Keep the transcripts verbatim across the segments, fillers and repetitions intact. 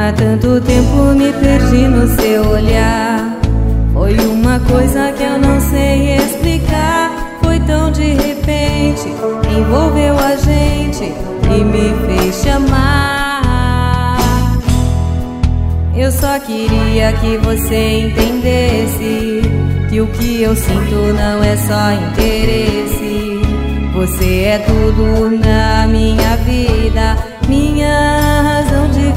Há tanto tempo me perdi no seu olhar. Foi uma coisa que eu não sei explicar. Foi tão de repente, envolveu a gente e me fez chamar. Eu só queria que você entendesse que o que eu sinto não é só interesse. Você é tudo na minha vida, minha razão de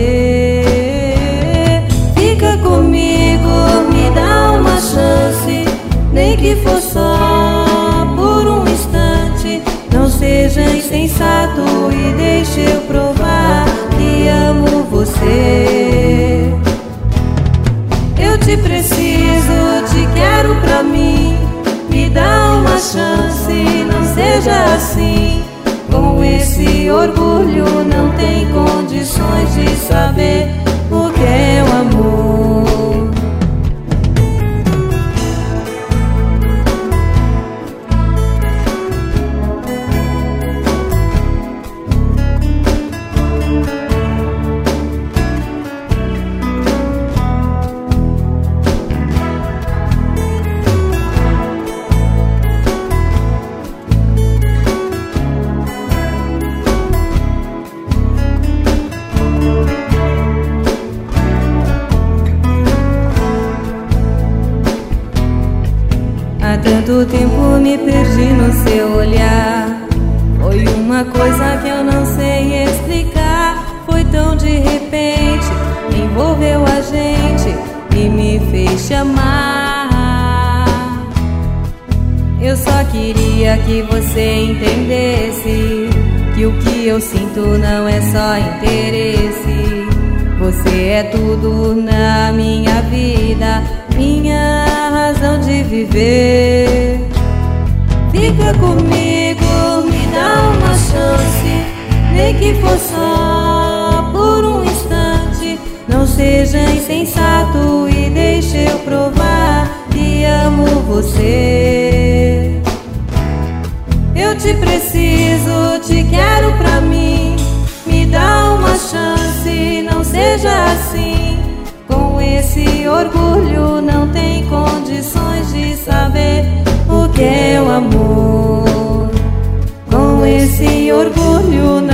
viver. Fica comigo, me dá uma chance, nem que for só por um instante. Não seja insensato e deixe eu provar que amo você. Eu te preciso, te quero pra mim. Me dá uma chance, não seja assim. Com esse orgulho não tem condições de saber o que é o amor. Há tanto tempo me perdi no seu olhar. Foi uma coisa que eu não sei explicar. Foi tão de repente, envolveu a gente e me fez chamar. Eu só queria que você entendesse que o que eu sinto não é só interesse. Você é tudo na minha vida, minha razão de viver. Fica comigo, me dá uma chance, nem que for só por um instante. Não seja insensato e deixe eu provar que amo você. Eu te preciso, te quero pra mim. Me dá uma chance, não seja assim. Com esse orgulho não tem condições de saber o que é o amor. Com esse orgulho não